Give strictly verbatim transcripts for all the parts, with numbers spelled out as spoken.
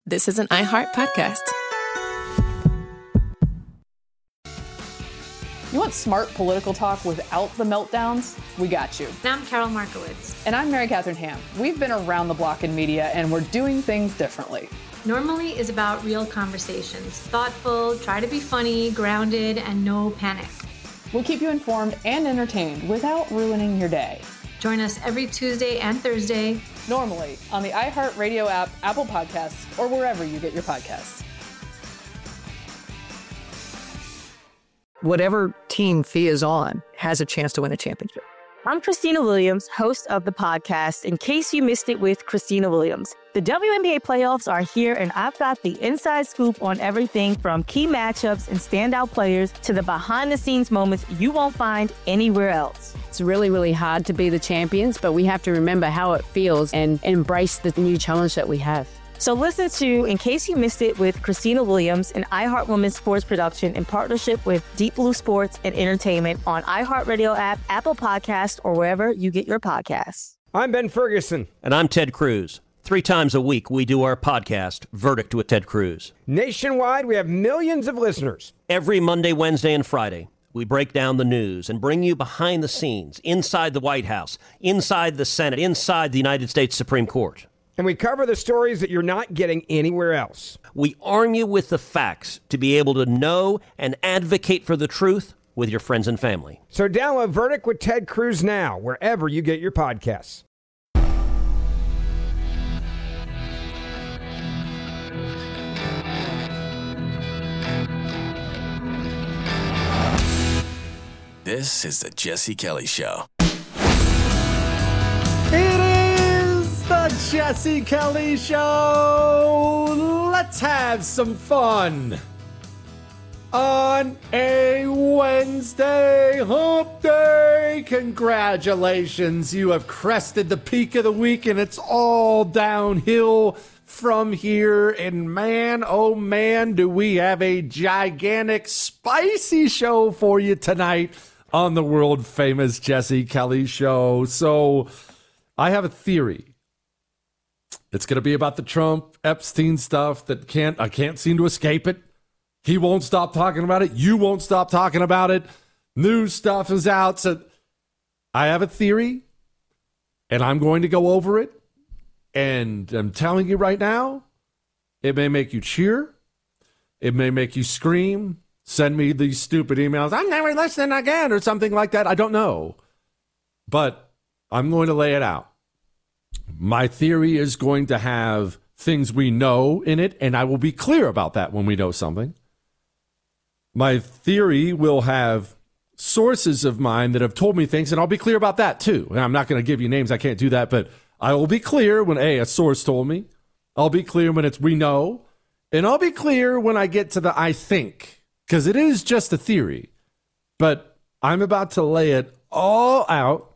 This is an iHeart podcast. You want smart political talk without the meltdowns? We got you. And I'm Carol Markowitz. And I'm Mary Catherine Ham. We've been around the block in media, and we're doing things differently. Normally is about real conversations. Thoughtful, try to be funny, grounded, and no panic. We'll keep you informed and entertained without ruining your day. Join us every Tuesday and Thursday. Normally on the iHeartRadio app, Apple Podcasts, or wherever you get your podcasts. Whatever team Fee is on has a chance to win a championship. I'm Christina Williams, host of the podcast, In Case You Missed It with Christina Williams. The W N B A playoffs are here, and I've got the inside scoop on everything from key matchups and standout players to the behind-the-scenes moments you won't find anywhere else. It's really, really hard to be the champions, but we have to remember how it feels and embrace the new challenge that we have. So listen to In Case You Missed It with Christina Williams, an iHeart Women's Sports production in partnership with Deep Blue Sports and Entertainment on iHeartRadio app, Apple Podcasts, or wherever you get your podcasts. I'm Ben Ferguson. And I'm Ted Cruz. Three times a week, we do our podcast, Verdict with Ted Cruz. Nationwide, we have millions of listeners. Every Monday, Wednesday, and Friday, we break down the news and bring you behind the scenes, inside the White House, inside the Senate, inside the United States Supreme Court. And we cover the stories that you're not getting anywhere else. We arm you with the facts to be able to know and advocate for the truth with your friends and family. So download Verdict with Ted Cruz now, wherever you get your podcasts. This is the Jesse Kelly Show. It is the Jesse Kelly Show. Let's have some fun on a Wednesday hump day. Congratulations. You have crested the peak of the week, and it's all downhill from here. And man, oh man, do we have a gigantic, spicy show for you tonight on the world famous Jesse Kelly Show. So I have a theory. It's going to be about the Trump Epstein stuff that can't I can't seem to escape it. He won't stop talking about it. You won't stop talking about it. New stuff is out. So I have a theory, and I'm going to go over it. And I'm telling you right now, it may make you cheer. It may make you scream. Send me these stupid emails. I'm never listening again or something like that. I don't know. But I'm going to lay it out. My theory is going to have things we know in it, and I will be clear about that when we know something. My theory will have sources of mine that have told me things, and I'll be clear about that too. And I'm not going to give you names. I can't do that, but I will be clear when, A, a source told me. I'll be clear when it's we know. And I'll be clear when I get to the I think. Because it is just a theory, but I'm about to lay it all out.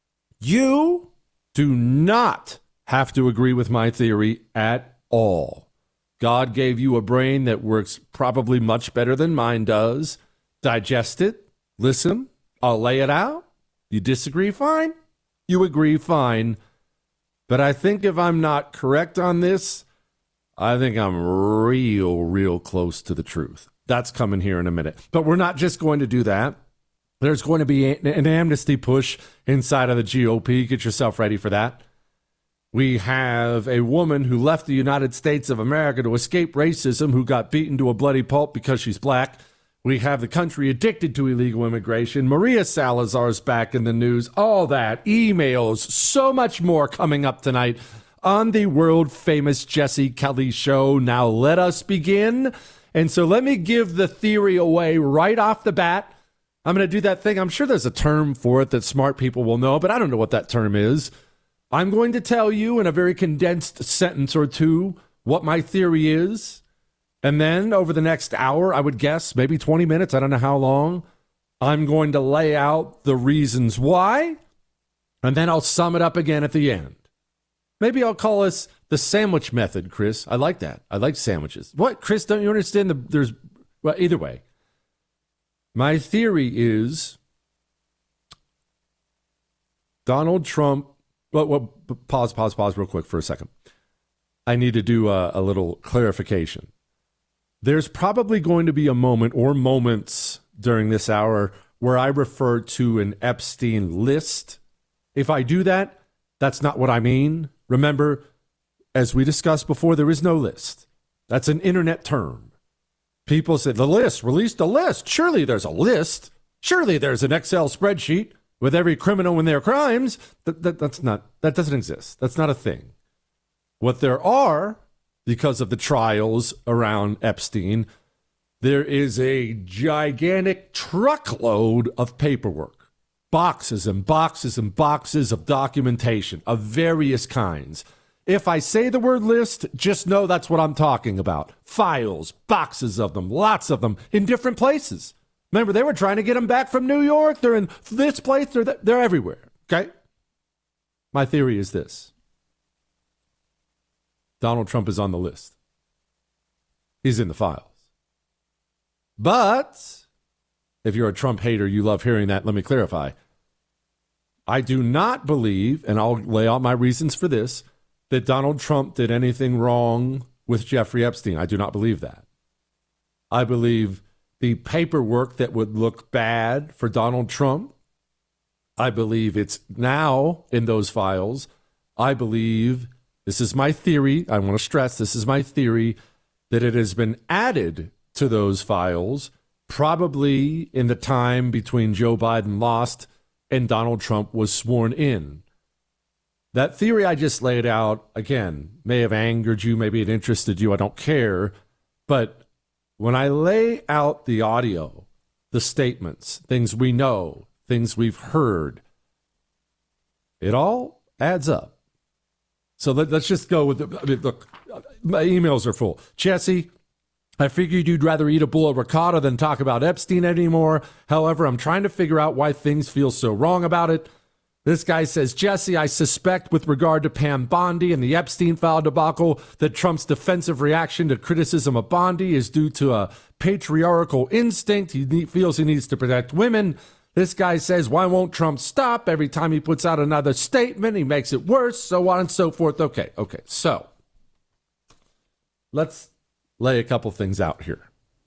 You do not have to agree with my theory at all. God gave you a brain that works probably much better than mine does. Digest it. Listen. I'll lay it out. You disagree? Fine. You agree? Fine. But I think if I'm not correct on this, I think I'm real, real close to the truth. That's coming here in a minute. But we're not just going to do that. There's going to be an amnesty push inside of the G O P. Get yourself ready for that. We have a woman who left the United States of America to escape racism, who got beaten to a bloody pulp because she's black. We have the country addicted to illegal immigration. Maria Salazar's back in the news. All that, emails, so much more coming up tonight on the world famous Jesse Kelly Show. Now let us begin. And so let me give the theory away right off the bat. I'm going to do that thing. I'm sure there's a term for it that smart people will know, but I don't know what that term is. I'm going to tell you in a very condensed sentence or two what my theory is. And then over the next hour, I would guess, maybe twenty minutes, I don't know how long, I'm going to lay out the reasons why. And then I'll sum it up again at the end. Maybe I'll call us the sandwich method, Chris. I like that. I like sandwiches. What, Chris? Don't you understand? The, there's, well, either way. My theory is Donald Trump. Well, well, pause, pause, pause real quick for a second. I need to do a, a little clarification. There's probably going to be a moment or moments during this hour where I refer to an Epstein list. If I do that, that's not what I mean. Remember, as we discussed before, there is no list. That's an internet term. People say, the list, released a list. Surely there's a list. Surely there's an Excel spreadsheet with every criminal and their crimes. That, that, that's not, that doesn't exist. That's not a thing. What there are, because of the trials around Epstein, there is a gigantic truckload of paperwork. Boxes and boxes and boxes of documentation of various kinds. If I say the word list, just know that's what I'm talking about. Files, boxes of them, lots of them, in different places. Remember, they were trying to get them back from New York. They're in this place. They're, th- they're everywhere, okay? My theory is this. Donald Trump is on the list. He's in the files. But if you're a Trump hater, you love hearing that, let me clarify. I do not believe, and I'll lay out my reasons for this, that Donald Trump did anything wrong with Jeffrey Epstein. I do not believe that. I believe the paperwork that would look bad for Donald Trump, I believe it's now in those files. I believe, this is my theory, I want to stress, this is my theory, that it has been added to those files probably in the time between Joe Biden lost and Donald Trump was sworn in. That theory I just laid out, again, may have angered you, maybe it interested you, I don't care. But when I lay out the audio, the statements, things we know, things we've heard, it all adds up. So let, let's just go with the, I mean, look, my emails are full. Jesse, I figured you'd rather eat a bowl of ricotta than talk about Epstein anymore. However, I'm trying to figure out why things feel so wrong about it. This guy says, Jesse, I suspect with regard to Pam Bondi and the Epstein file debacle that Trump's defensive reaction to criticism of Bondi is due to a patriarchal instinct. He need, feels he needs to protect women. This guy says, why won't Trump stop? Every time he puts out another statement, he makes it worse, so on and so forth. Okay, okay, so let's lay a couple things out here.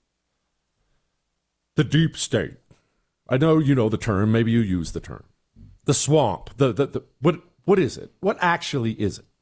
The deep state. I know you know the term. Maybe you use the term. The swamp, the, the, the what what is it? What actually is it?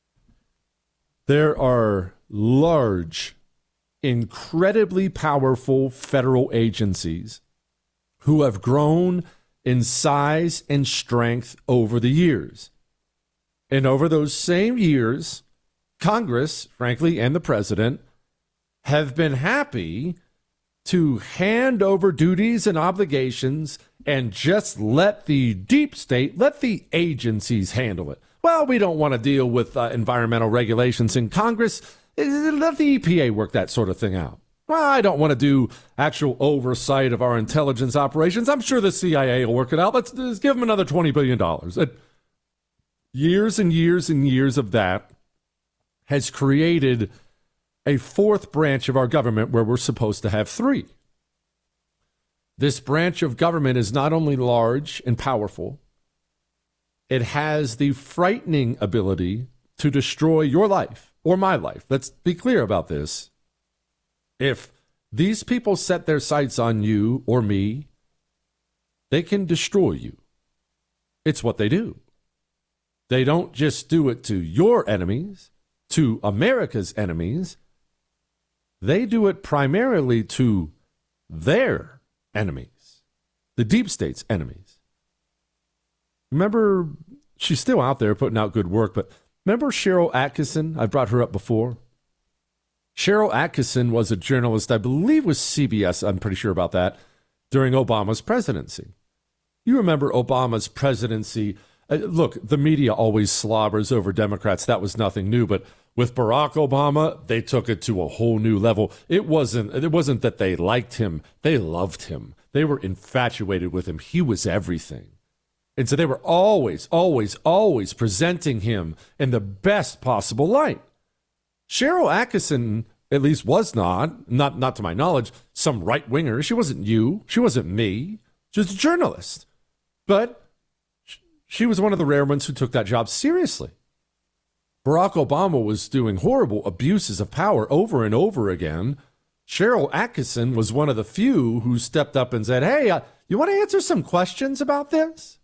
There are large, incredibly powerful federal agencies who have grown in size and strength over the years. And over those same years, Congress, frankly, and the president have been happy to hand over duties and obligations and just let the deep state, let the agencies handle it. Well, we don't want to deal with uh, environmental regulations in Congress. Let the E P A work that sort of thing out. Well, I don't want to do actual oversight of our intelligence operations. I'm sure the C I A will work it out. Let's, let's give them another twenty billion dollars. Uh, years and years and years of that has created a fourth branch of our government where we're supposed to have three. This branch of government is not only large and powerful, it has the frightening ability to destroy your life or my life. Let's be clear about this. If these people set their sights on you or me, they can destroy you. It's what they do. They don't just do it to your enemies, to America's enemies. They do it primarily to their enemies, the deep state's enemies. Remember, she's still out there putting out good work, but remember Cheryl Atkinson? I brought her up before. Cheryl Atkinson was a journalist, I believe was C B S, I'm pretty sure about that, during Obama's presidency. You remember Obama's presidency. Uh, look, the media always slobbers over Democrats. That was nothing new, but with Barack Obama, they took it to a whole new level. It wasn't, it wasn't that they liked him. They loved him. They were infatuated with him. He was everything. And so they were always, always, always presenting him in the best possible light. Cheryl Atkinson, at least was not, not, not to my knowledge, some right-winger. She wasn't you. She wasn't me. She was a Barack Obama was doing horrible abuses of power over and over again. Cheryl Atkinson was one of the few who stepped up and said, hey, uh, you want to answer some questions about this?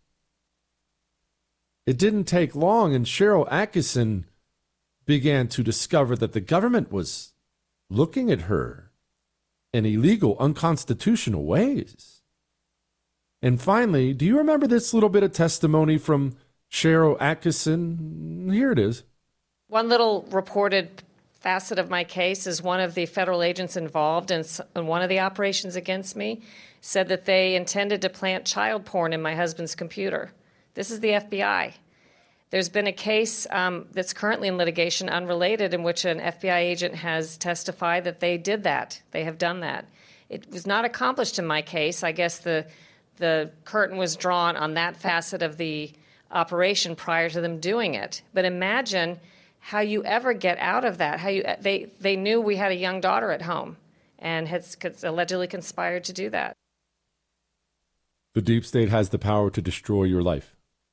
It didn't take long, and Cheryl Atkinson began to discover that the government was looking at her in illegal, unconstitutional ways. And finally, do you remember this little bit of testimony from Cheryl Atkinson? Here it is. One little reported facet of my case is one of the federal agents involved in, in one of the operations against me said that they intended to plant child porn in my husband's computer. This is the F B I. There's been a case um, that's currently in litigation, unrelated, in which an F B I agent has testified that they did that. They have done that. It was not accomplished in my case. I guess the the curtain was drawn on that facet of the operation prior to them doing it. But imagine how you ever get out of that. How you they they knew we had a young daughter at home and had allegedly conspired to do that. The deep state has the power to destroy your life.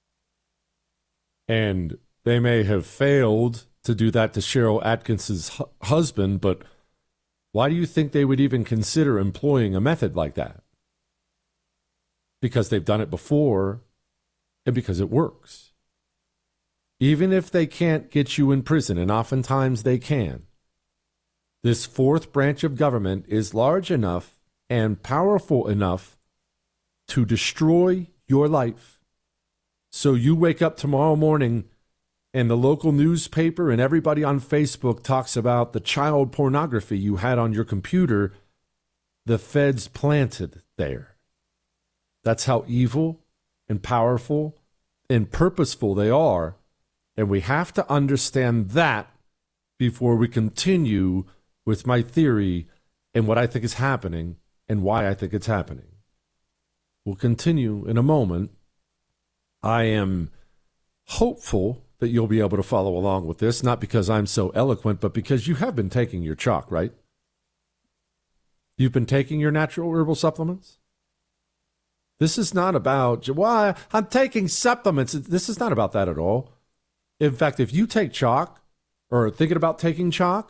And they may have failed to do that to Cheryl Atkinson's hu- husband, but why do you think they would even consider employing a method like that? Because they've done it before and because it works. Even if they can't get you in prison, and oftentimes they can, this fourth branch of government is large enough and powerful enough to destroy your life. So you wake up tomorrow morning and the local newspaper and everybody on Facebook talks about the child pornography you had on your computer, the feds planted there. That's how evil and powerful and purposeful they are. And we have to understand that before we continue with my theory and what I think is happening and why I think it's happening. We'll continue in a moment. I am hopeful that you'll be able to follow along with this, not because I'm so eloquent, but because you have been taking your chalk, right? You've been taking your natural herbal supplements? This is not about, well, I'm taking supplements. This is not about that at all. In fact, if you take chalk or are thinking about taking chalk,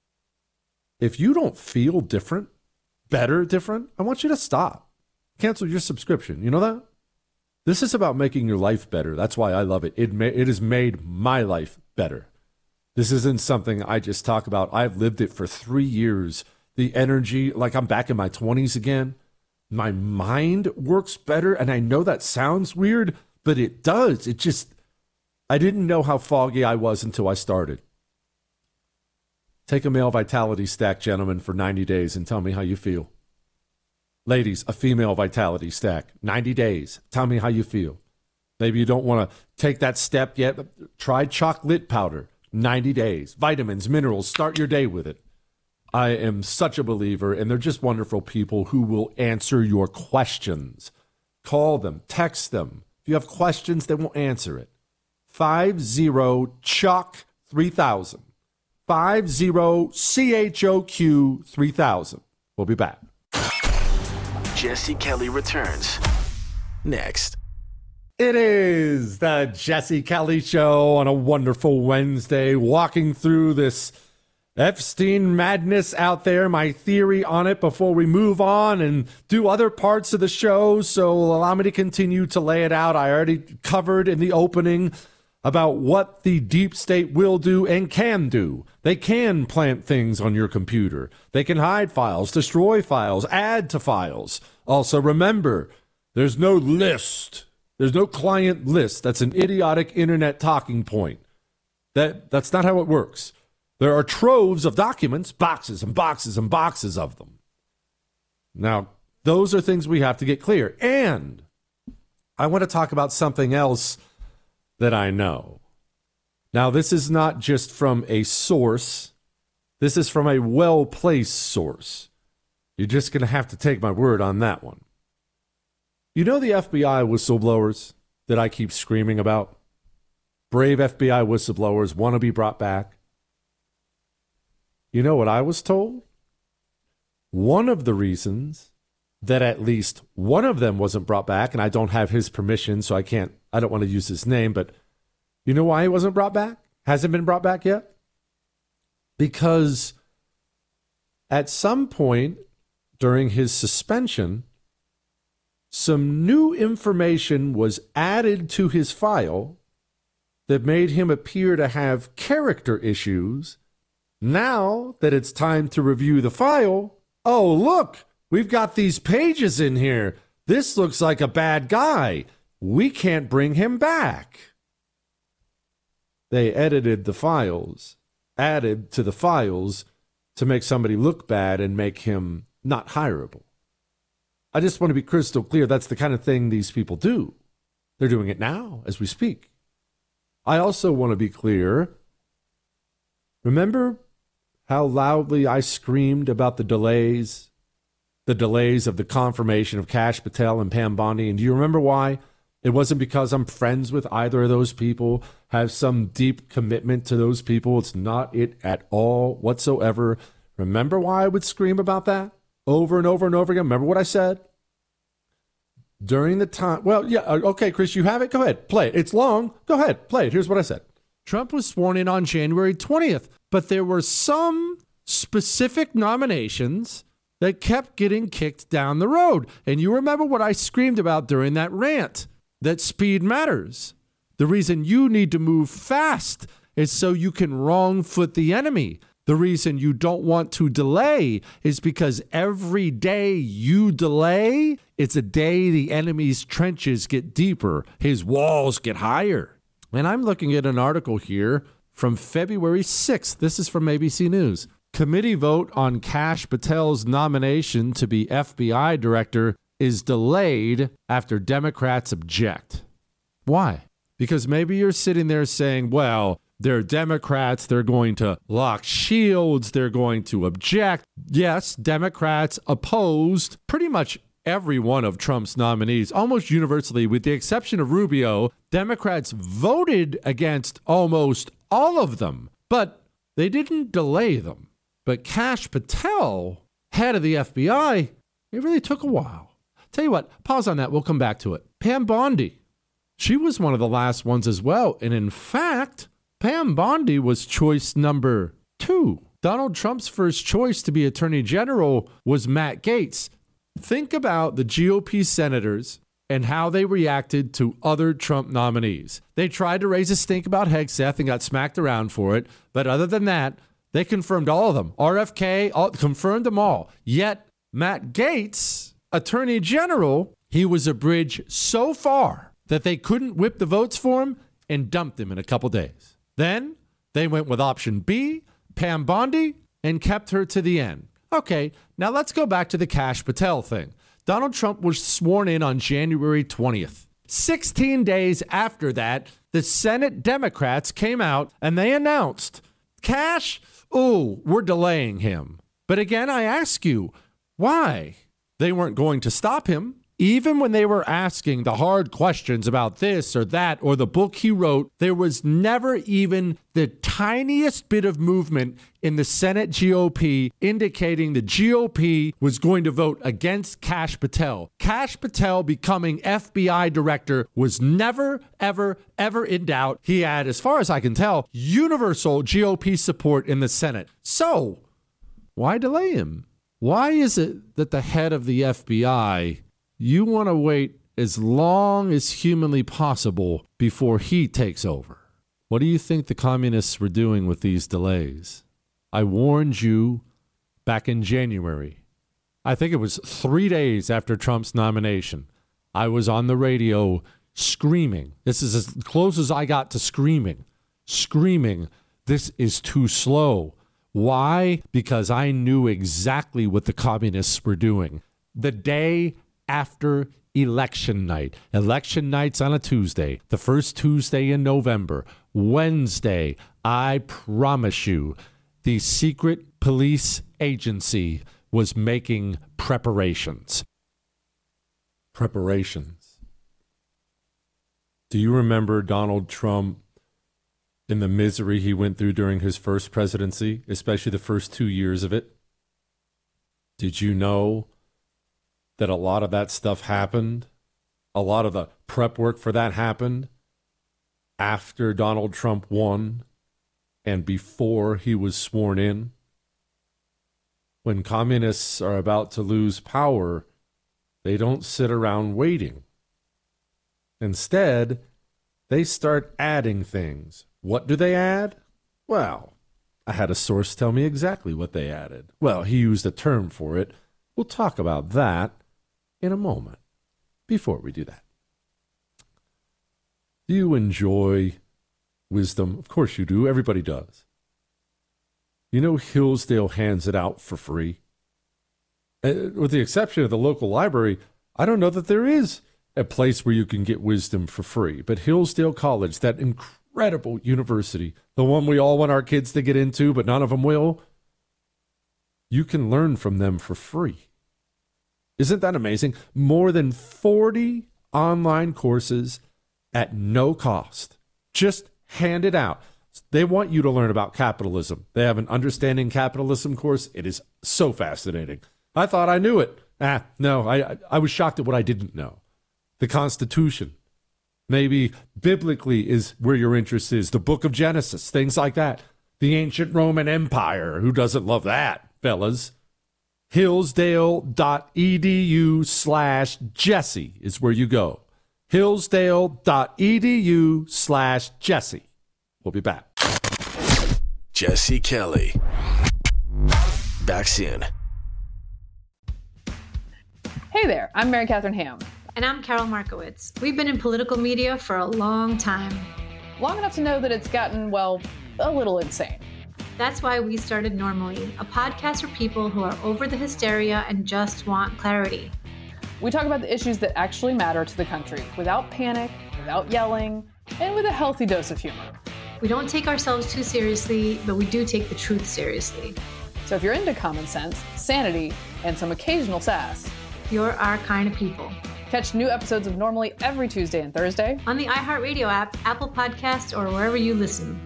if you don't feel different, better different, I want you to stop. Cancel your subscription. You know that? This is about making your life better. That's why I love it. It, ma- it has made my life better. This isn't something I just talk about. I've lived it for three years. The energy, like I'm back in my twenties again. My mind works better, and I know that sounds weird, but it does. It just, I didn't know how foggy I was until I started. Take a male vitality stack, gentlemen, for ninety days and tell me how you feel. Ladies, a female vitality stack, ninety days. Tell me how you feel. Maybe you don't want to take that step yet. But try chocolate powder, ninety days. Vitamins, minerals, start your day with it. I am such a believer, and they're just wonderful people who will answer your questions. Call them, text them. If you have questions, they will answer it. five zero chalk three thousand. five zero C H O Q three thousand. We'll be back. Jesse Kelly returns next. It is the Jesse Kelly Show on a wonderful Wednesday, walking through this Epstein madness out there, my theory on it before we move on and do other parts of the show. So allow me to continue to lay it out. I already covered in the opening about what the deep state will do and can do. They can plant things on your computer. They can hide files, destroy files, add to files. Also, remember, there's no list. There's no client list. That's an idiotic internet talking point. That, that's not how it works. There are troves of documents, boxes and boxes and boxes of them. Now, those are things we have to get clear. And I want to talk about something else that I know. Now, this is not just from a source. This is from a well-placed source. You're just going to have to take my word on that one. You know the F B I whistleblowers that I keep screaming about? Brave F B I whistleblowers want to be brought back. You know what I was told? One of the reasons that at least one of them wasn't brought back, and I don't have his permission, so I can't, I don't want to use his name, but you know why he wasn't brought back? hasn't been brought back yet? Because at some point during his suspension, some new information was added to his file that made him appear to have character issues. Now that it's time to review the file, oh, look, we've got these pages in here. This looks like a bad guy. We can't bring him back. They edited the files, added to the files to make somebody look bad and make him not hireable. I just want to be crystal clear. That's the kind of thing these people do. They're doing it now as we speak. I also want to be clear. Remember how loudly I screamed about the delays, the delays of the confirmation of Kash Patel and Pam Bondi? And do you remember why? It wasn't because I'm friends with either of those people, have some deep commitment to those people. It's not it at all whatsoever. Remember why I would scream about that over and over and over again? Remember what I said? During the time, well, yeah, okay, Chris, you have it? Go ahead, play it. It's long. Go ahead, play it. Here's what I said. Trump was sworn in on January twentieth, but there were some specific nominations that kept getting kicked down the road. And you remember what I screamed about during that rant, that speed matters. The reason you need to move fast is so you can wrong foot the enemy. The reason you don't want to delay is because every day you delay, it's a day the enemy's trenches get deeper, his walls get higher. And I'm looking at an article here from February sixth. This is from A B C News. Committee vote on Kash Patel's nomination to be F B I director is delayed after Democrats object. Why? Because maybe you're sitting there saying, well, they're Democrats, they're going to lock shields, they're going to object. Yes, Democrats opposed pretty much every one of Trump's nominees, almost universally, with the exception of Rubio. Democrats voted against almost all of them, but they didn't delay them. But Kash Patel, head of the F B I, it really took a while. Tell you what, pause on that, we'll come back to it. Pam Bondi, she was one of the last ones as well, and in fact, Pam Bondi was choice number two. Donald Trump's first choice to be Attorney General was Matt Gaetz. Think about the G O P senators and how they reacted to other Trump nominees. They tried to raise a stink about Hegseth and got smacked around for it. But other than that, they confirmed all of them. R F K all, confirmed them all. Yet Matt Gaetz, Attorney General, he was a bridge so far that they couldn't whip the votes for him and dumped him in a couple days. Then they went with option B, Pam Bondi, and kept her to the end. Okay, now let's go back to the Kash Patel thing. Donald Trump was sworn in on January twentieth. sixteen days after that, the Senate Democrats came out and they announced, Kash, ooh, we're delaying him. But again, I ask you, why? They weren't going to stop him. Even when they were asking the hard questions about this or that or the book he wrote, there was never even the tiniest bit of movement in the Senate G O P indicating the G O P was going to vote against Kash Patel. Kash Patel becoming F B I director was never, ever, ever in doubt. He had, as far as I can tell, universal G O P support in the Senate. So why delay him? Why is it that the head of the F B I, you want to wait as long as humanly possible before he takes over? What do you think the communists were doing with these delays? I warned you back in January. I think it was three days after Trump's nomination. I was on the radio screaming. This is as close as I got to screaming. Screaming, this is too slow. Why? Because I knew exactly what the communists were doing. The day after election night. Election night's on a Tuesday, the first Tuesday in November. Wednesday, I promise you, the secret police agency was making preparations. Preparations. Do you remember Donald Trump in the misery he went through during his first presidency, especially the first two years of it? Did you know that a lot of that stuff happened? A lot of the prep work for that happened after Donald Trump won and before he was sworn in. When communists are about to lose power, they don't sit around waiting. Instead, they start adding things. What do they add? Well, I had a source tell me exactly what they added. Well, he used a term for it. We'll talk about that in a moment. Before we do that, do you enjoy wisdom? Of course you do. Everybody does. You know Hillsdale hands it out for free. Uh, with the exception of the local library, I don't know that there is a place where you can get wisdom for free. But Hillsdale College, that incredible university, the one we all want our kids to get into, but none of them will, you can learn from them for free. Isn't that amazing? More than forty online courses at no cost. Just hand it out. They want you to learn about capitalism. They have an Understanding Capitalism course. It is so fascinating. I thought I knew it. Ah, no, I, I was shocked at what I didn't know. The Constitution. Maybe biblically is where your interest is. The book of Genesis, things like that. The ancient Roman Empire. Who doesn't love that, fellas? Hillsdale.edu slash Jesse is where you go. Hillsdale.edu slash Jesse. We'll be back. Jesse Kelly. Back soon. Hey there, I'm Mary Catherine Ham. And I'm Carol Markowitz. We've been in political media for a long time. Long enough to know that it's gotten, well, a little insane. That's why we started Normally, a podcast for people who are over the hysteria and just want clarity. We talk about the issues that actually matter to the country without panic, without yelling, and with a healthy dose of humor. We don't take ourselves too seriously, but we do take the truth seriously. So if you're into common sense, sanity, and some occasional sass, you're our kind of people. Catch new episodes of Normally every Tuesday and Thursday on the iHeartRadio app, Apple Podcasts, or wherever you listen.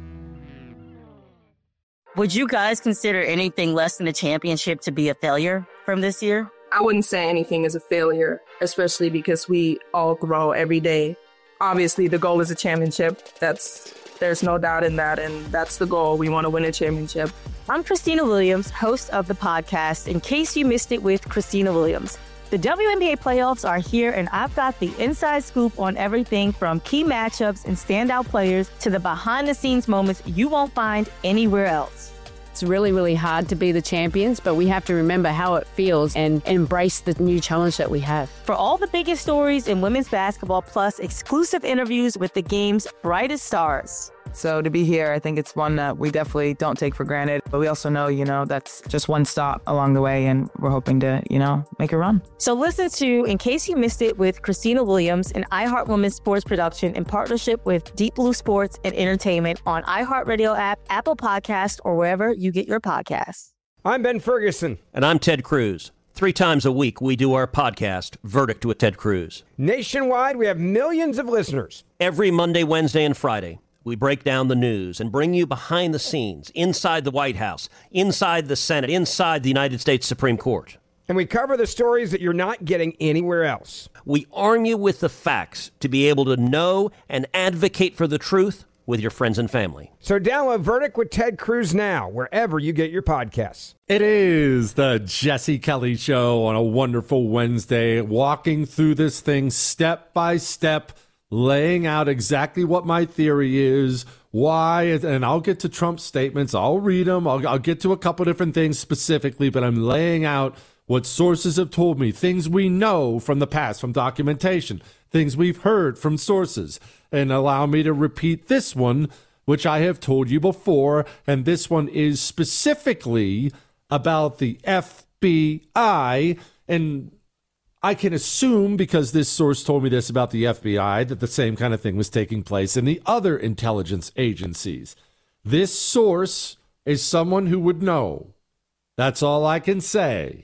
Would you guys consider anything less than a championship to be a failure from this year? I wouldn't say anything is a failure, especially because we all grow every day. Obviously, the goal is a championship. That's there's no doubt in that, and that's the goal. We want to win a championship. I'm Christina Williams, host of the podcast, In Case You Missed It with Christina Williams. The W N B A playoffs are here, and I've got the inside scoop on everything from key matchups and standout players to the behind-the-scenes moments you won't find anywhere else. It's really, really hard to be the champions, but we have to remember how it feels and embrace the new challenge that we have. For all the biggest stories in women's basketball, plus exclusive interviews with the game's brightest stars. So to be here, I think it's one that we definitely don't take for granted. But we also know, you know, that's just one stop along the way, and we're hoping to, you know, make a run. So listen to In Case You Missed It with Christina Williams, an iHeart Women's sports production in partnership with Deep Blue Sports and Entertainment on iHeartRadio app, Apple Podcast, or wherever you get your podcasts. I'm Ben Ferguson. And I'm Ted Cruz. Three times a week, we do our podcast, Verdict with Ted Cruz. Nationwide, we have millions of listeners. Every Monday, Wednesday, and Friday, we break down the news and bring you behind the scenes, inside the White House, inside the Senate, inside the United States Supreme Court. And we cover the stories that you're not getting anywhere else. We arm you with the facts to be able to know and advocate for the truth with your friends and family. So download Verdict with Ted Cruz now, wherever you get your podcasts. It is the Jesse Kelly Show on a wonderful Wednesday, walking through this thing step by step, laying out exactly what my theory is, why, and I'll get to Trump's statements. I'll read them. I'll, I'll get to a couple different things specifically, but I'm laying out what sources have told me, things we know from the past, from documentation, things we've heard from sources, and allow me to repeat this one, which I have told you before, and this one is specifically about the F B I, and I can assume, because this source told me this about the F B I, that the same kind of thing was taking place in the other intelligence agencies. This source is someone who would know. That's all I can say.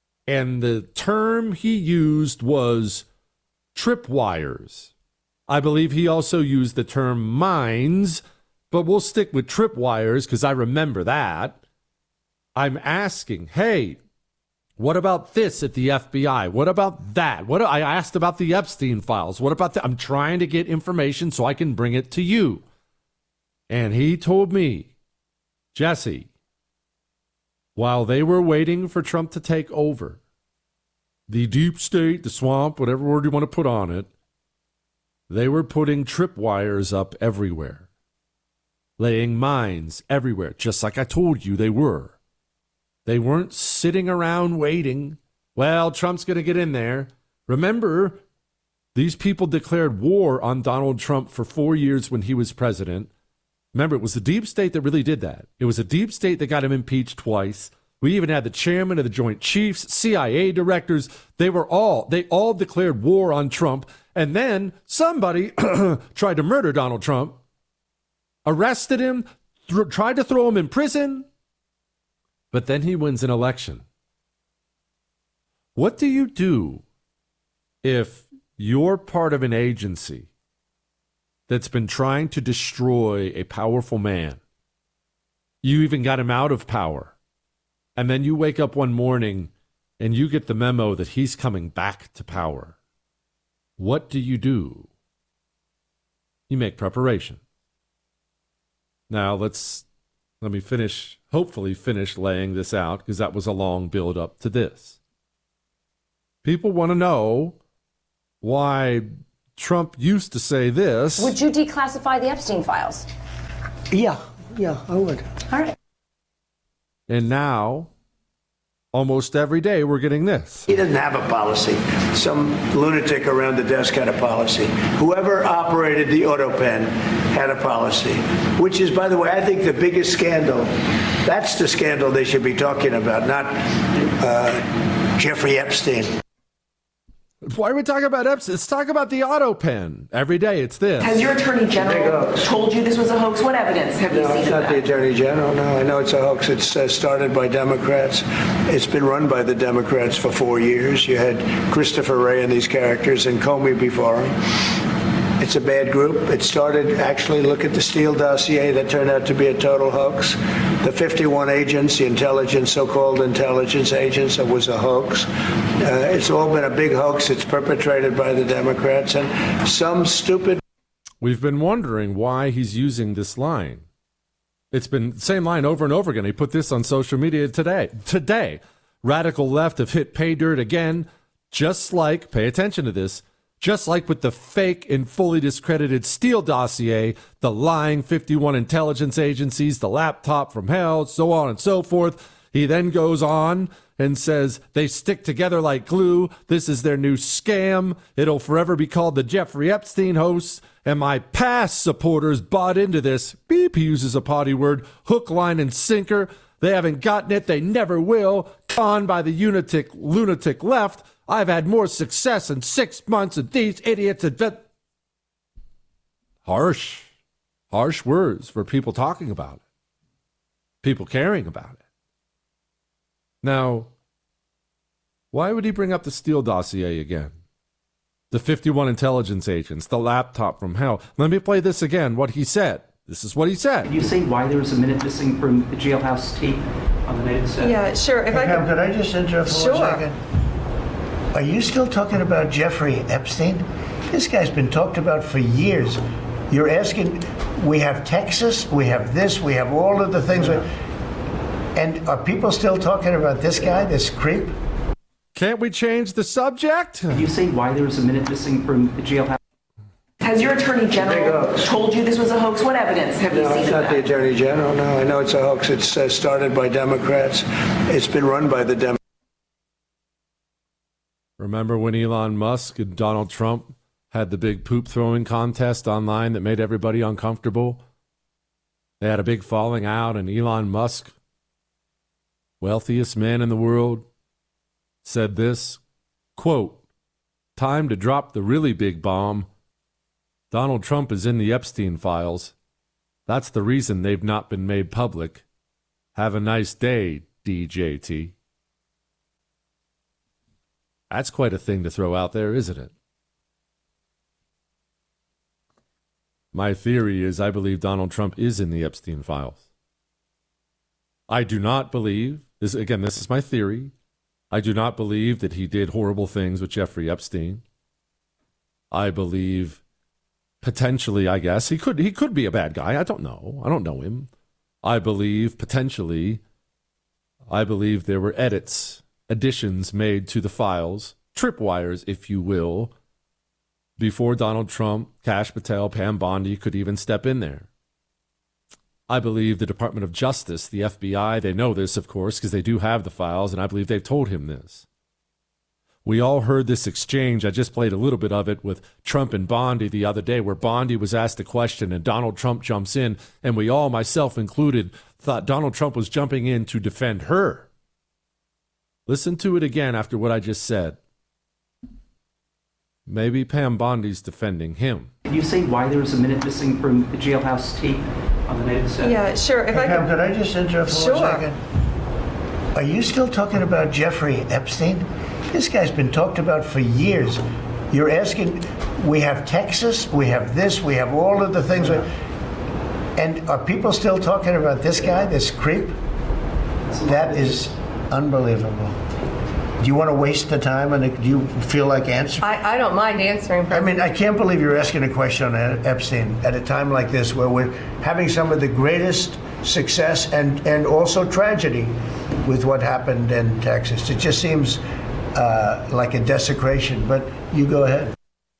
And the term he used was tripwires. I believe he also used the term mines, but we'll stick with tripwires because I remember that. I'm asking, hey, what about this at the F B I? What about that? What I asked about the Epstein files. What about that? I'm trying to get information so I can bring it to you. And he told me, Jesse, while they were waiting for Trump to take over, the deep state, the swamp, whatever word you want to put on it, they were putting tripwires up everywhere, laying mines everywhere, just like I told you they were. They weren't sitting around waiting. Well, Trump's going to get in there. Remember, these people declared war on Donald Trump for four years when he was president. Remember, it was the deep state that really did that. It was a deep state that got him impeached twice. We even had the chairman of the Joint Chiefs, C I A directors. They were all, they all declared war on Trump. And then somebody tried to murder Donald Trump, arrested him, th- tried to throw him in prison. But then he wins an election. What do you do if you're part of an agency that's been trying to destroy a powerful man? You even got him out of power. And then you wake up one morning and you get the memo that he's coming back to power. What do you do? You make preparation. Now let's let me finish, hopefully finish laying this out, because that was a long build up to this. People want to know why Trump used to say this. Would you declassify the Epstein files? Yeah, yeah, I would. All right. And now, almost every day, we're getting this. He doesn't have a policy. Some lunatic around the desk had a policy. Whoever operated the AutoPen had a policy, which is, by the way, I think the biggest scandal. That's the scandal they should be talking about, not uh, Jeffrey Epstein. Why are we talking about Epstein? Let's talk about the AutoPen. Every day it's this. Has your attorney general told you this was a hoax? What evidence have no, you seen it's of not that? the attorney general. No, I know it's a hoax. It's uh, started by Democrats. It's been run by the Democrats for four years. You had Christopher Wray and these characters and Comey before him. It's a bad group. It started, actually, look at the Steele dossier that turned out to be a total hoax. The fifty-one agents, the intelligence, so-called intelligence agents, it was a hoax. Uh, it's all been a big hoax. It's perpetrated by the Democrats and some stupid. We've been wondering why he's using this line. It's been the same line over and over again. He put this on social media today. Today, radical left have hit pay dirt again, just like, pay attention to this, just like with the fake and fully discredited Steele dossier, the lying fifty-one intelligence agencies, the laptop from hell, so on and so forth. He then goes on and says they stick together like glue. This is their new scam. It'll forever be called the Jeffrey Epstein hoax. And my past supporters bought into this. Beep, he uses a potty word. Hook, line, and sinker. They haven't gotten it. They never will. Gone by the lunatic, lunatic left. I've had more success in six months than these idiots. Have... Harsh, harsh words for people talking about it. People caring about it. Now, why would he bring up the Steele dossier again? The fifty-one intelligence agents, the laptop from hell. Let me play this again, what he said. This is what he said. Can you say why there was a minute missing from the jailhouse tape on the night of the set? Yeah, sure. If hey, I Pam, could... could I just interrupt for sure. one second? Are you still talking about Jeffrey Epstein? This guy's been talked about for years. You're asking, we have Texas, we have this, we have all of the things. And are people still talking about this guy, this creep? Can't we change the subject? Can you say why there was a minute missing from the jailhouse? Has your attorney general told you this was a hoax? What evidence have you No, seen it's of not that? the attorney general. No, I know it's a hoax. It's uh, started by Democrats. It's been run by the Democrats. Remember when Elon Musk and Donald Trump had the big poop throwing contest online that made everybody uncomfortable? They had a big falling out, and Elon Musk, wealthiest man in the world, said this, quote, "Time to drop the really big bomb. Donald Trump is in the Epstein files. That's the reason they've not been made public. Have a nice day, D J T." That's quite a thing to throw out there, isn't it? My theory is I believe Donald Trump is in the Epstein files. I do not believe, this, again, this is my theory, I do not believe that he did horrible things with Jeffrey Epstein. I believe potentially, I guess, he could he could be a bad guy. I don't know. I don't know him. I believe, potentially, I believe there were edits, additions made to the files, tripwires, if you will, before Donald Trump, Kash Patel, Pam Bondi could even step in there. I believe the Department of Justice, the F B I, they know this, of course, because they do have the files, and I believe they've told him this. We all heard this exchange. I just played a little bit of it with Trump and Bondi the other day, where Bondi was asked a question and Donald Trump jumps in, and we all, myself included, thought Donald Trump was jumping in to defend her. Listen to it again after what I just said. Maybe Pam Bondi's defending him. Can you say why there was a minute missing from the jailhouse tape on the night of the set? Yeah, sure. If hey, I Pam, could... could I just interrupt for sure. one second? Are you still talking about Jeffrey Epstein? This guy's been talked about for years. You're asking, we have Texas, we have this, we have all of the things. And are people still talking about this guy, this creep? That is unbelievable. Do you want to waste the time, and do you feel like answering? I, I don't mind answering. I mean, I can't believe you're asking a question on Epstein at a time like this, where we're having some of the greatest success and, and also tragedy with what happened in Texas. It just seems uh, like a desecration, but you go ahead.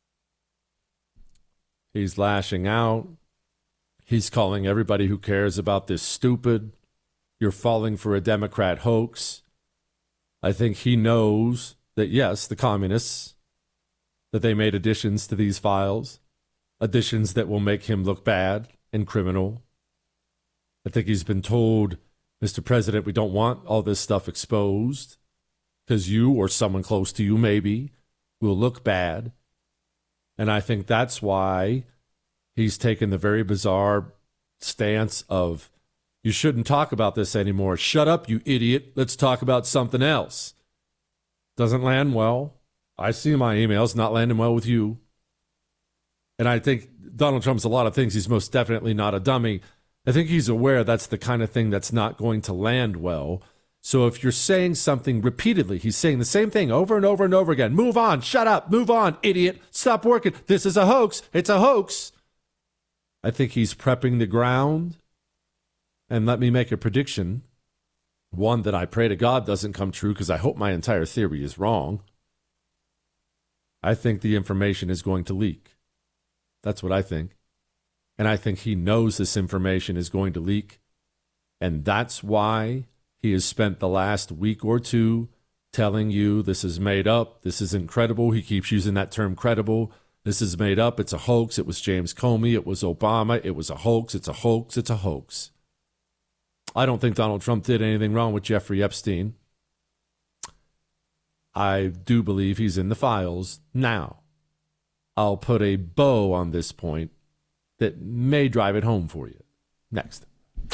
He's lashing out. He's calling everybody who cares about this stupid. You're falling for a Democrat hoax. I think he knows that, yes, the communists, that they made additions to these files, additions that will make him look bad and criminal. I think he's been told, Mister President, we don't want all this stuff exposed because you or someone close to you maybe will look bad. And I think that's why he's taken the very bizarre stance of, you shouldn't talk about this anymore. Shut up, you idiot. Let's talk about something else. Doesn't land well. I see my emails not landing well with you. And I think Donald Trump's a lot of things. He's most definitely not a dummy. I think he's aware that's the kind of thing that's not going to land well. So if you're saying something repeatedly, he's saying the same thing over and over and over again. Move on. Shut up. Move on, idiot. Stop working. This is a hoax. It's a hoax. I think he's prepping the ground. And let me make a prediction, one that I pray to God doesn't come true because I hope my entire theory is wrong. I think the information is going to leak. That's what I think. And I think he knows this information is going to leak. And that's why he has spent the last week or two telling you this is made up. This is incredible. He keeps using that term credible. This is made up. It's a hoax. It was James Comey. It was Obama. It was a hoax. It's a hoax. It's a hoax. I don't think Donald Trump did anything wrong with Jeffrey Epstein. I do believe he's in the files now. I'll put a bow on this point that may drive it home for you. Next.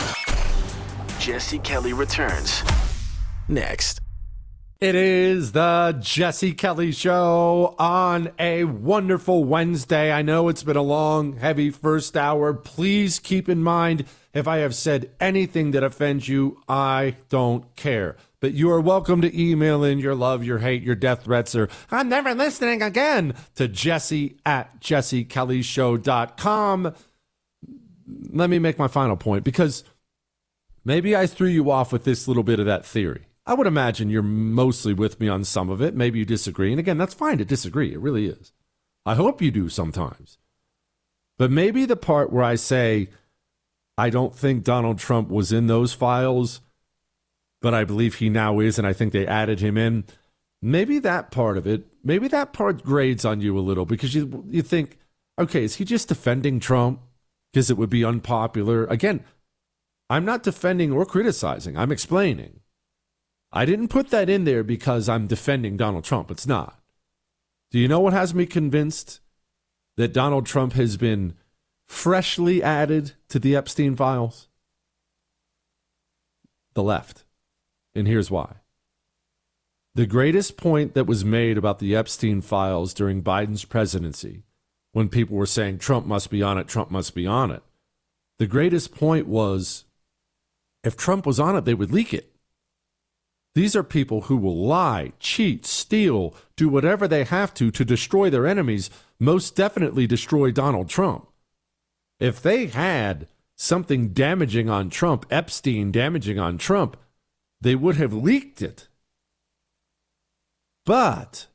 Jesse Kelly returns next. It is the Jesse Kelly Show on a wonderful Wednesday. I know it's been a long, heavy first hour. Please keep in mind, if I have said anything that offends you, I don't care. But you are welcome to email in your love, your hate, your death threats, or I'm never listening again to Jesse at jesse kelly show dot com. Let me make my final point, because maybe I threw you off with this little bit of that theory. I would imagine you're mostly with me on some of it. Maybe you disagree. And again, that's fine to disagree. It really is. I hope you do sometimes. But maybe the part where I say, I don't think Donald Trump was in those files, but I believe he now is, and I think they added him in. Maybe that part of it, maybe that part grades on you a little, because you you think, okay, is he just defending Trump because it would be unpopular? Again, I'm not defending or criticizing. I'm explaining. I didn't put that in there because I'm defending Donald Trump. It's not. Do you know what has me convinced that Donald Trump has been freshly added to the Epstein files? The left. And here's why. The greatest point that was made about the Epstein files during Biden's presidency, when people were saying Trump must be on it, Trump must be on it, the greatest point was, if Trump was on it, they would leak it. These are people who will lie, cheat, steal, do whatever they have to to destroy their enemies, most definitely destroy Donald Trump. If they had something damaging on Trump, Epstein damaging on Trump, they would have leaked it. But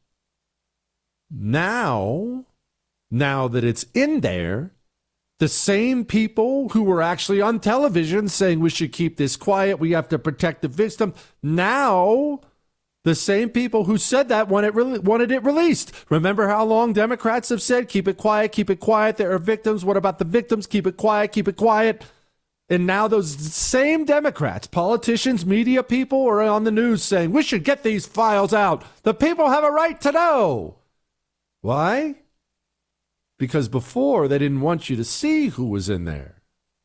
now, now that it's in there, the same people who were actually on television saying we should keep this quiet, we have to protect the victim, now the same people who said that want it really wanted it released. Remember how long Democrats have said, keep it quiet, keep it quiet, there are victims, what about the victims, keep it quiet, keep it quiet. And now those same Democrats, politicians, media people are on the news saying we should get these files out. The people have a right to know. Why? Because before, they didn't want you to see who was in there.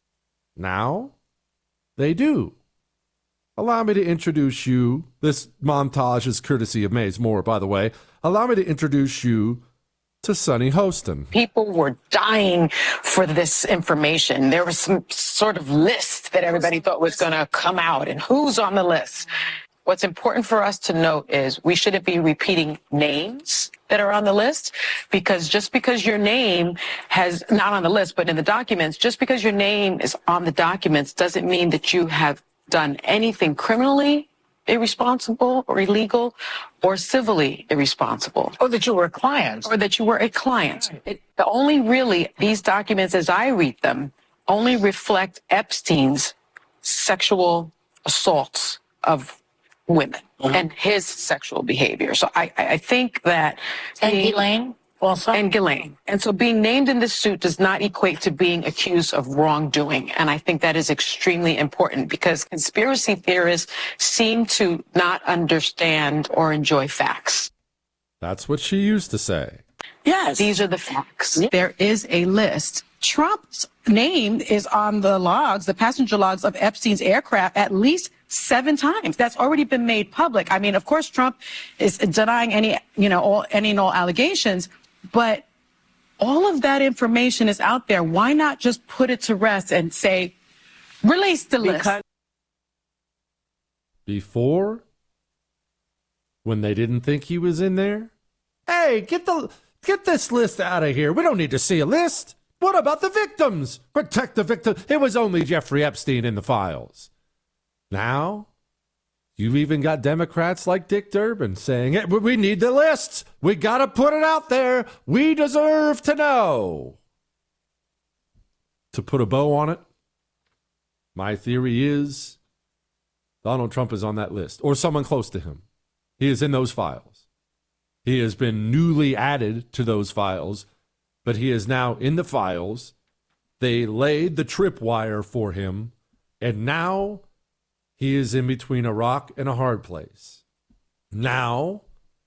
Now, they do. Allow me to introduce you. This montage is courtesy of Mays Moore, by the way. Allow me to introduce you to Sunny Hostin. People were dying for this information. There was some sort of list that everybody thought was going to come out, and who's on the list. What's important for us to note is we shouldn't be repeating names that are on the list, because just because your name has not on the list, but in the documents, just because your name is on the documents doesn't mean that you have done anything criminally irresponsible or illegal or civilly irresponsible. Or that you were a client. Or that you were a client. It, the only really, these documents as I read them, only reflect Epstein's sexual assaults of women mm-hmm. and his sexual behavior. So I, I think that... And being, Ghislaine also? And Ghislaine. And so being named in this suit does not equate to being accused of wrongdoing. And I think that is extremely important, because conspiracy theorists seem to not understand or enjoy facts. That's what she used to say. Yes. These are the facts. There is a list. Trump's name is on the logs, the passenger logs of Epstein's aircraft at least seven times. That's already been made public. I mean, of course, Trump is denying any, you know, all, any and all allegations, but all of that information is out there. Why not just put it to rest and say, release the list? Because before, when they didn't think he was in there, hey, get the get this list out of here. We don't need to see a list. What about the victims? Protect the victim. It was only Jeffrey Epstein in the files. Now, you've even got Democrats like Dick Durbin saying, hey, we need the lists. We got to put it out there. We deserve to know. To put a bow on it, my theory is Donald Trump is on that list, or someone close to him. He is in those files. He has been newly added to those files, but he is now in the files. They laid the tripwire for him, and now he is in between a rock and a hard place. Now,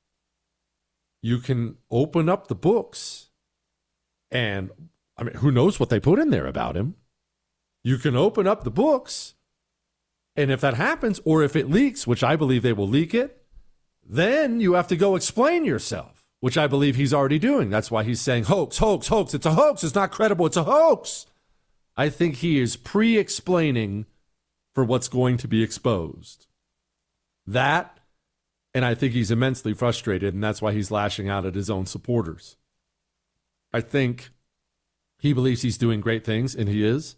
you can open up the books, and I mean, who knows what they put in there about him? You can open up the books, and if that happens, or if it leaks, which I believe they will leak it, then you have to go explain yourself, which I believe he's already doing. That's why he's saying hoax, hoax, hoax. It's a hoax. It's not credible. It's a hoax. I think he is pre-explaining for what's going to be exposed. That, and I think he's immensely frustrated, and that's why he's lashing out at his own supporters. I think he believes he's doing great things, and he is.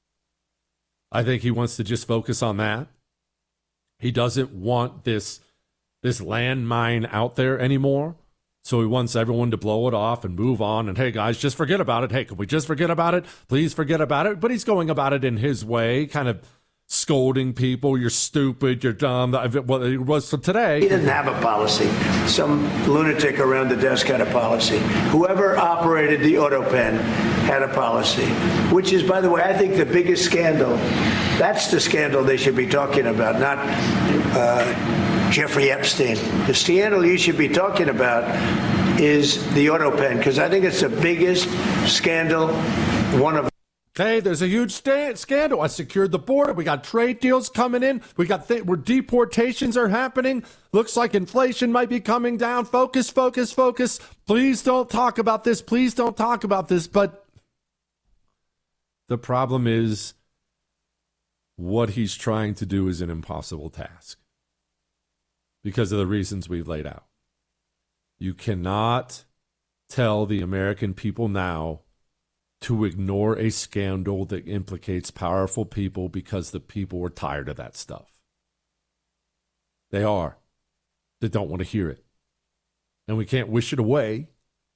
I think he wants to just focus on that. He doesn't want this, this landmine out there anymore. So he wants everyone to blow it off and move on. And, hey, guys, just forget about it. Hey, can we just forget about it? Please forget about it. But he's going about it in his way, kind of scolding people. You're stupid. You're dumb. Well, it was for today. He didn't have a policy. Some lunatic around the desk had a policy. Whoever operated the AutoPen had a policy, which is, by the way, I think the biggest scandal. That's the scandal they should be talking about, not uh, Jeffrey Epstein. The scandal you should be talking about is the AutoPen, because I think it's the biggest scandal, one of Okay, there's a huge sta- scandal. I secured the border. We got trade deals coming in. We got th- where deportations are happening. Looks like inflation might be coming down. Focus, focus, focus. Please don't talk about this. Please don't talk about this. But the problem is what he's trying to do is an impossible task. because of the reasons we've laid out. You cannot tell the American people now to ignore a scandal that implicates powerful people because the people are tired of that stuff. They are. They don't want to hear it. And we can't wish it away.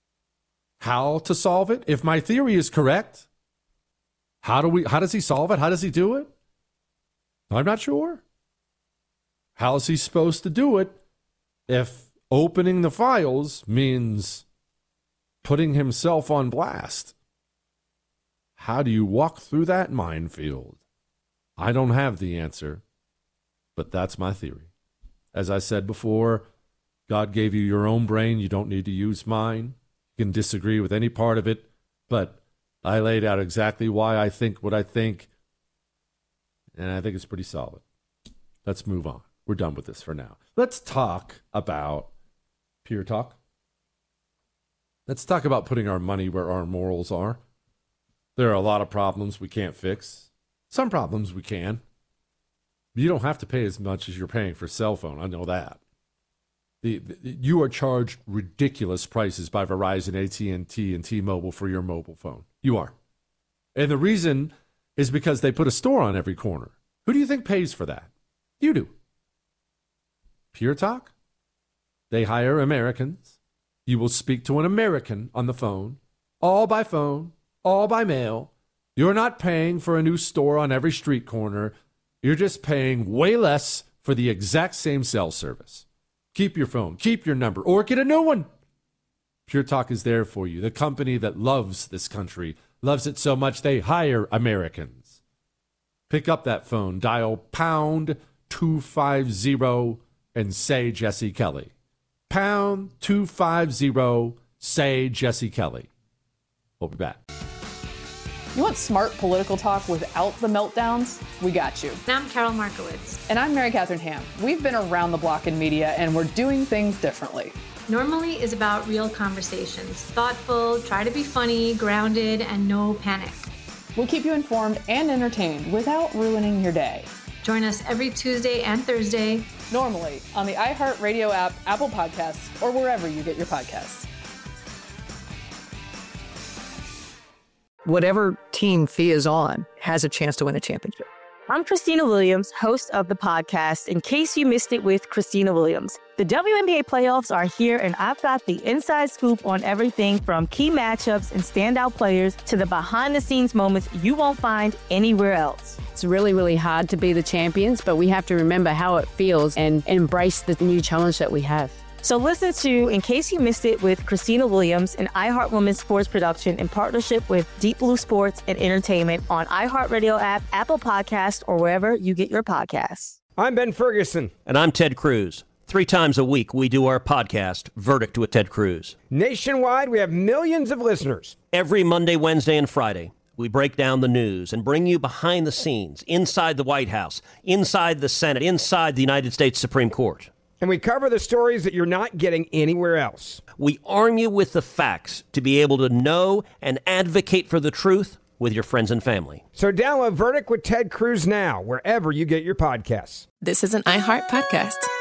How to solve it? If my theory is correct, how do we? How does he solve it? How does he do it? I'm not sure. How is he supposed to do it if opening the files means putting himself on blast? How do you walk through that minefield? I don't have the answer, but that's my theory. As I said before, God gave you your own brain. You don't need to use mine. You can disagree with any part of it, but I laid out exactly why I think what I think, and I think it's pretty solid. Let's move on. We're done with this for now. Let's talk about Pure Talk. Let's talk about putting our money where our morals are. There are a lot of problems we can't fix. Some problems we can. You don't have to pay as much as you're paying for a cell phone. I know that. The, the, you are charged ridiculous prices by Verizon, A T and T, and T-Mobile for your mobile phone. You are. And the reason is because they put a store on every corner. Who do you think pays for that? You do. Pure Talk? They hire Americans. You will speak to an American on the phone, all by phone, all by mail. You're not paying for a new store on every street corner. You're just paying way less for the exact same cell service. Keep your phone, keep your number, or get a new one. Pure Talk is there for you. The company that loves this country, loves it so much they hire Americans. Pick up that phone, dial pound two five zero and say Jesse Kelly. Pound two five zero, say Jesse Kelly. We'll be back. You want smart political talk without the meltdowns? We got you. And I'm Carol Markowitz. And I'm Mary Catherine Ham. We've been around the block in media, and we're doing things differently. Normally is about real conversations. Thoughtful, try to be funny, grounded, and no panic. We'll keep you informed and entertained without ruining your day. Join us every Tuesday and Thursday. Normally on the iHeartRadio app, Apple Podcasts, or wherever you get your podcasts. Whatever team Thea is on has a chance to win a championship. I'm Christina Williams, host of the podcast, In Case You Missed It with Christina Williams. The W N B A playoffs are here, and I've got the inside scoop on everything from key matchups and standout players to the behind-the-scenes moments you won't find anywhere else. It's really, really hard to be the champions, but we have to remember how it feels and embrace the new challenge that we have. So listen to In Case You Missed It with Christina Williams, an iHeart Women's Sports production in partnership with Deep Blue Sports and Entertainment on iHeartRadio app, Apple Podcasts, or wherever you get your podcasts. I'm Ben Ferguson. And I'm Ted Cruz. Three times a week, we do our podcast, Verdict with Ted Cruz. Nationwide, we have millions of listeners. Every Monday, Wednesday, and Friday, we break down the news and bring you behind the scenes, inside the White House, inside the Senate, inside the United States Supreme Court. And we cover the stories that you're not getting anywhere else. We arm you with the facts to be able to know and advocate for the truth with your friends and family. So download Verdict with Ted Cruz now, wherever you get your podcasts. This is an iHeart podcast.